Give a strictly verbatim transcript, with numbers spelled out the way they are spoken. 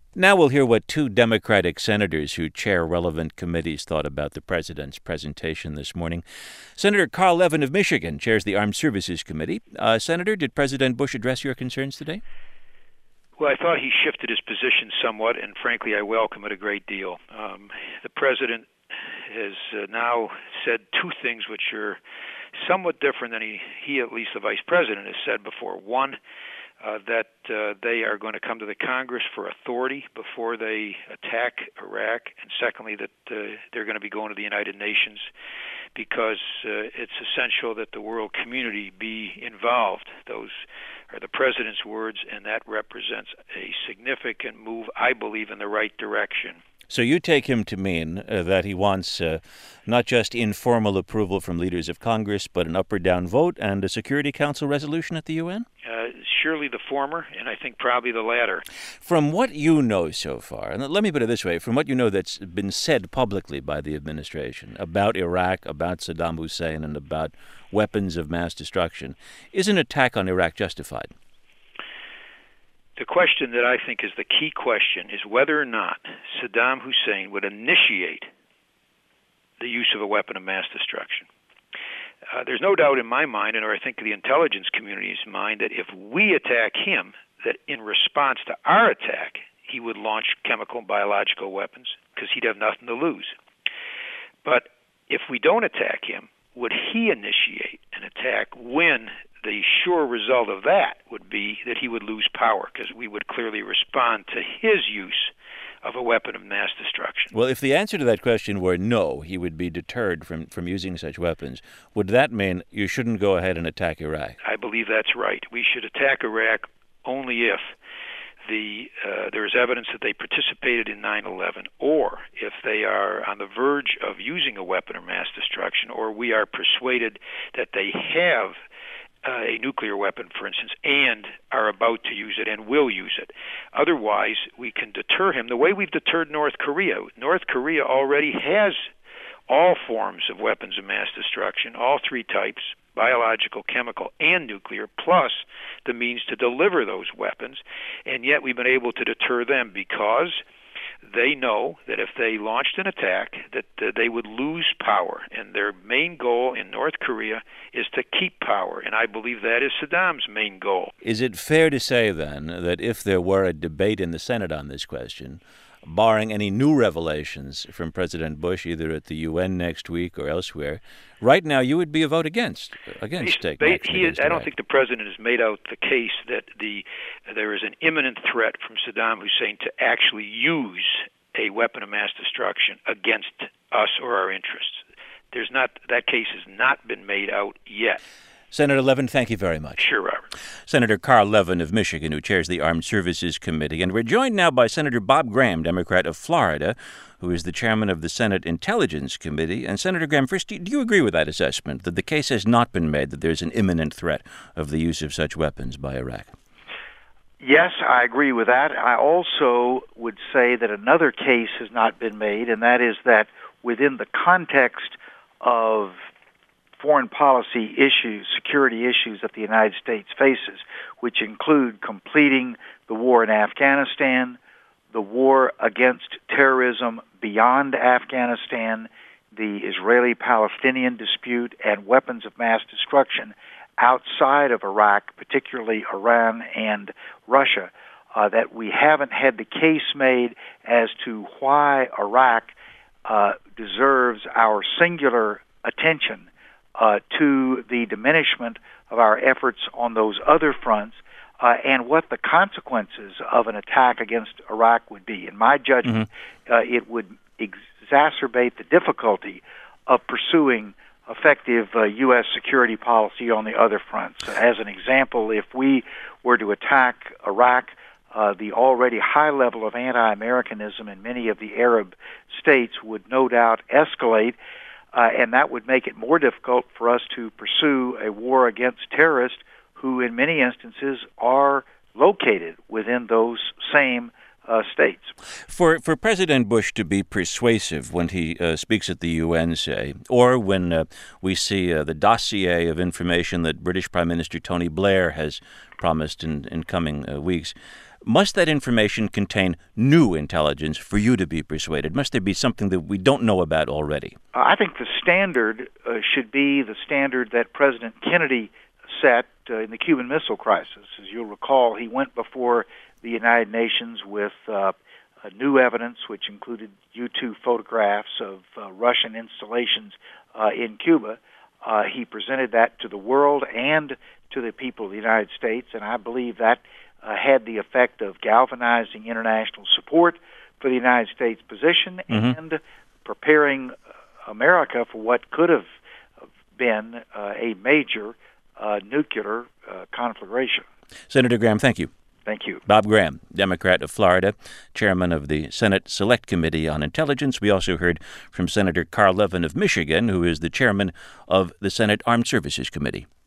Now we'll hear what two Democratic senators who chair relevant committees thought about the president's presentation this morning. Senator Carl Levin of Michigan chairs the Armed Services Committee. Uh, Senator, did President Bush address your concerns today? Well, I thought he shifted his position somewhat, and frankly, I welcome it a great deal. Um, the president has uh, now said two things which are somewhat different than he, he, at least the vice president, has said before. One, Uh, that uh, they are going to come to the Congress for authority before they attack Iraq, and secondly, that uh, they're going to be going to the United Nations because uh, it's essential that the world community be involved. Those are the president's words, and that represents a significant move, I believe, in the right direction. So you take him to mean uh, that he wants uh, not just informal approval from leaders of Congress, but an up or down vote and a Security Council resolution at the U N? Uh, surely the former, and I think probably the latter. From what you know so far, and let me put it this way, from what you know that's been said publicly by the administration about Iraq, about Saddam Hussein, and about weapons of mass destruction, is an attack on Iraq justified? The question that I think is the key question is whether or not Saddam Hussein would initiate the use of a weapon of mass destruction. Uh, there's no doubt in my mind, and or I think the intelligence community's mind, that if we attack him, that in response to our attack, he would launch chemical and biological weapons because he'd have nothing to lose. But if we don't attack him, would he initiate an attack when the sure result of that would be that he would lose power because we would clearly respond to his use of a weapon of mass destruction? Well, if the answer to that question were no, he would be deterred from, from using such weapons, would that mean you shouldn't go ahead and attack Iraq? I believe that's right. We should attack Iraq only if the uh, there is evidence that they participated in nine eleven, or if they are on the verge of using a weapon of mass destruction, or we are persuaded that they have Uh, a nuclear weapon, for instance, and are about to use it and will use it. Otherwise, we can deter him the way we've deterred North Korea. North Korea already has all forms of weapons of mass destruction, all three types, biological, chemical, and nuclear, plus the means to deliver those weapons, and yet we've been able to deter them because they know that if they launched an attack, that uh, they would lose power. And their main goal in North Korea is to keep power. And I believe that is Saddam's main goal. Is it fair to say, then, that if there were a debate in the Senate on this question, barring any new revelations from President Bush, either at the U N next week or elsewhere, right now you would be a vote against against taking action he is, against I don't Iraq? think the president has made out the case that the there is an imminent threat from Saddam Hussein to actually use a weapon of mass destruction against us or our interests. There's not that case has not been made out yet. Senator Levin, thank you very much. Sure, Robert. Senator Carl Levin of Michigan, who chairs the Armed Services Committee. And we're joined now by Senator Bob Graham, Democrat of Florida, who is the chairman of the Senate Intelligence Committee. And Senator Graham, first, do you agree with that assessment, that the case has not been made that there's an imminent threat of the use of such weapons by Iraq? Yes, I agree with that. I also would say that another case has not been made, and that is that within the context of foreign policy issues, security issues that the United States faces, which include completing the war in Afghanistan, the war against terrorism beyond Afghanistan, the Israeli-Palestinian dispute, and weapons of mass destruction outside of Iraq, particularly Iran and Russia, uh, that we haven't had the case made as to why Iraq uh, deserves our singular attention Uh, to the diminishment of our efforts on those other fronts, uh, and what the consequences of an attack against Iraq would be. In my judgment, mm-hmm. uh, it would exacerbate the difficulty of pursuing effective uh, U S security policy on the other fronts. As an example, if we were to attack Iraq, uh, the already high level of anti-Americanism in many of the Arab states would no doubt escalate. Uh, and that would make it more difficult for us to pursue a war against terrorists who, in many instances, are located within those same uh, states. For for President Bush to be persuasive when he uh, speaks at the U N, say, or when uh, we see uh, the dossier of information that British Prime Minister Tony Blair has promised in, in coming uh, weeks, Must that information contain new intelligence for you to be persuaded? Must there be something that we don't know about already? Uh, I think the standard uh, should be the standard that President Kennedy set uh, in the Cuban Missile Crisis. As you'll recall, he went before the United Nations with uh, uh, new evidence, which included U two photographs of uh, Russian installations uh, in Cuba. Uh, he presented that to the world and to the people of the United States, and I believe that uh, had the effect of galvanizing international support for the United States position mm-hmm. and preparing America for what could have been uh, a major uh, nuclear uh, conflagration. Senator Graham, thank you. Thank you. Bob Graham, Democrat of Florida, chairman of the Senate Select Committee on Intelligence. We also heard from Senator Carl Levin of Michigan, who is the chairman of the Senate Armed Services Committee.